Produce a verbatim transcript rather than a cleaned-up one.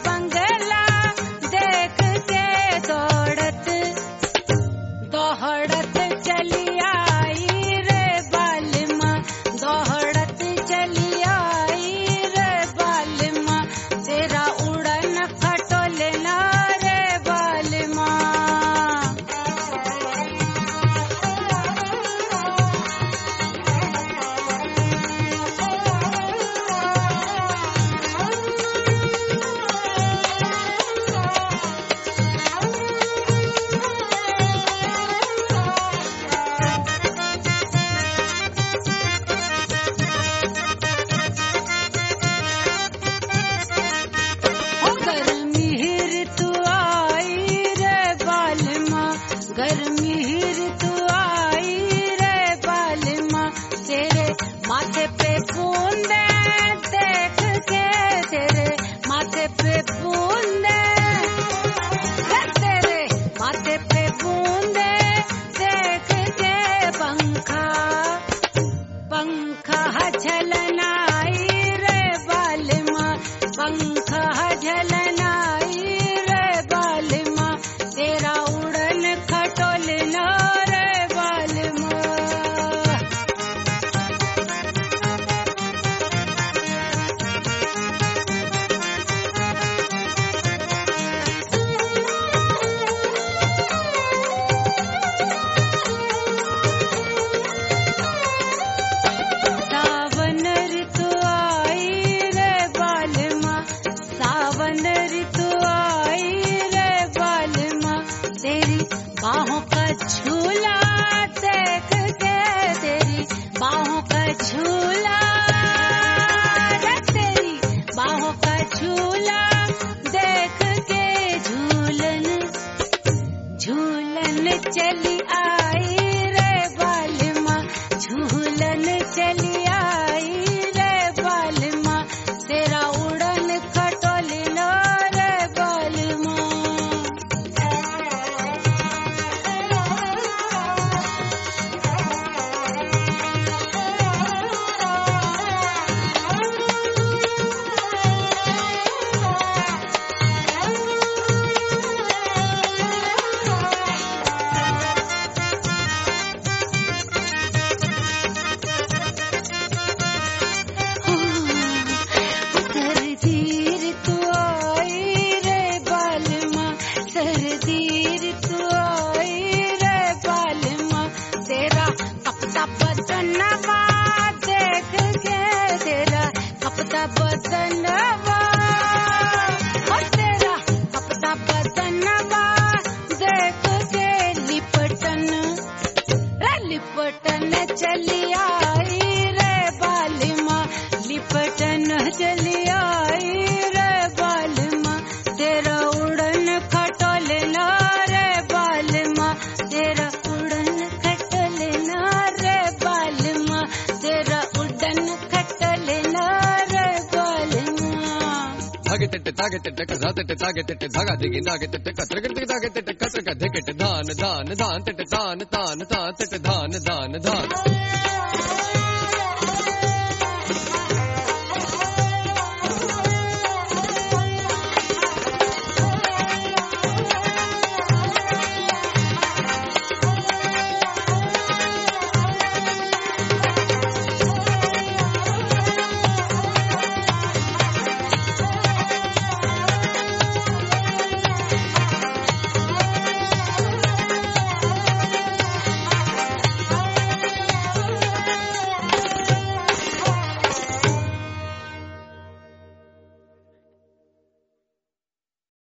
बंगला देख के दौड़त दौड़त चली आई रे बालमा, दौड़त चली आई रे बालमा, तेरा उड़न खटोलना रे बालमा। गर्मी ऋतु आई रे बालमा, गर्मी ऋतु आई रे बालमा, तेरे माथे पे बूंदे देख के, तेरे माथे पे बूंदे, तेरे माथे पे बूंदे देख के पंखा पंखा झलनाई रे बालमा, पंखा झलनाई रे बालमा, तेरा उड़न खटोलना रे बालमा। सावन ऋतु आई रे बालमा, सावन ऋतु आई रे बालमा, तेरी बाहों का झूला देख के, तेरी बाहों का झूला रे, तेरी बाहों का झूला देख के झूलन झूलन चली आई रे बालमा, झूलन चली आई रे बालमा, तेरा उड़न खटोलना रे बालमा। सर्दी ऋतु आई रे बालमा, सर्दी ऋतु आई रे बालमा, तेरा कपता बदनवा देख के, तेरा कपता बदनवा, और तेरा कपता बदनवा देख के लिपटन रे लिपटन चली आई रे बालमा, लिपटन चली आई रे बालमा, तेरा उड़न खटोलना रे बालमा, तेरा उड़न खटोलना रे बालमा, तेरा उड़न खटोलना रे बालमा। धागे तिट्टे धागे तिट्टे कसा तिट्टे धागे तिट्टे धागा दिगी धागे तिट्टे कतर कर दिगी धागे तिट्टे कतर कर धिकटे धान धान धान तिट्टे धान धान धान तिट्टे धान धान धान।